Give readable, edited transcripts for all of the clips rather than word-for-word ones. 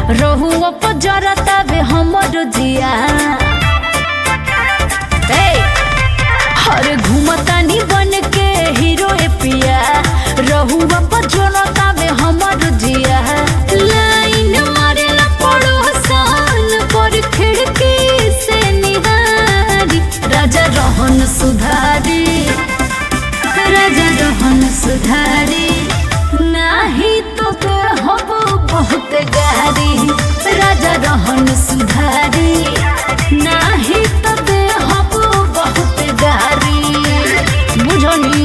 रहुआ पर जरता बे हमर जिया हर घूमतानी बन के हीरो ए पिया रहुआ पर जरता बे हमर जिया लाइन मारेला पड़ोसन पर खिड़की से निहारी राजा रोहन सुधारी राजा रोहन सुधारी नाही तो हब बहुत गारी राजा रोहन सुधारी नाही तो हब बहुत गारी बुझनी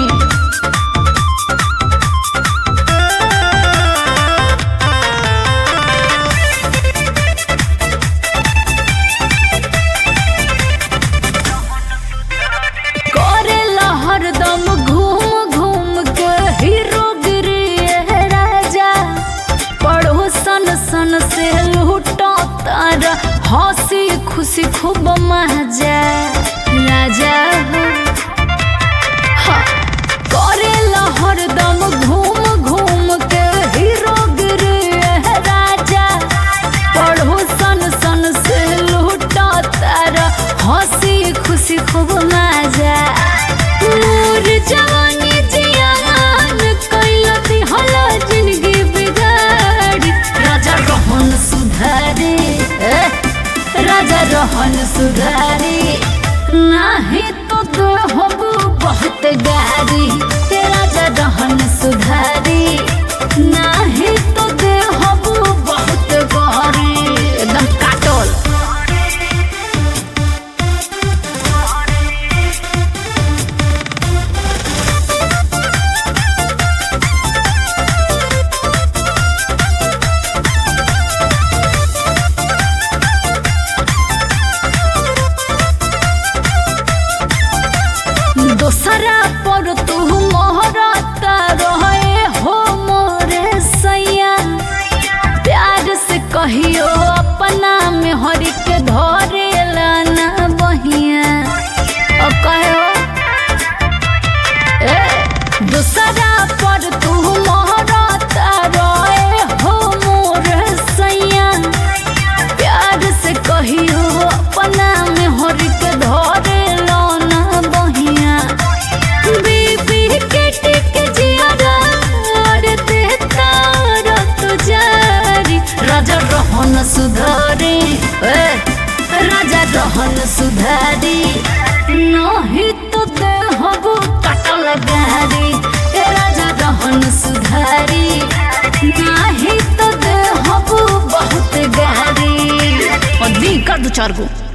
करेला हरदम घूम घूम के हीरो सन सन से लूटो तारा हंसी खुशी खूब मजा राजा करेला हरदम घूम घूम के हीरो गिरी राजा पढ़ो सन सन से लूटो तारा हंसी खुशी खूब मजा मोर जवानी जियान कैला दिहला जिंदगी राजा रोहन सुधारी राजा रोहन सुधारी नाही तो हब बहुत गारी राजा रोहन सुधारी नाही तो हब बहुत गारी एकदम काटल दोसरा पर तू मोहरता रहे हो मोरे सैया प्यार से कहियो अपना में हरि के धरे लाना बहिया और कहो दोसरा पर तू मोहरता रहे हो मोरे सैया प्यार से कहियो अपना में हरि के धरे लाना बहिया राजा रोहन सुधारी राजा रोहन सुधारी नहीं तो हब कटल गारी राजा रोहन सुधारी नहीं तो हब बहुत गारी और दी कर दो चार गो।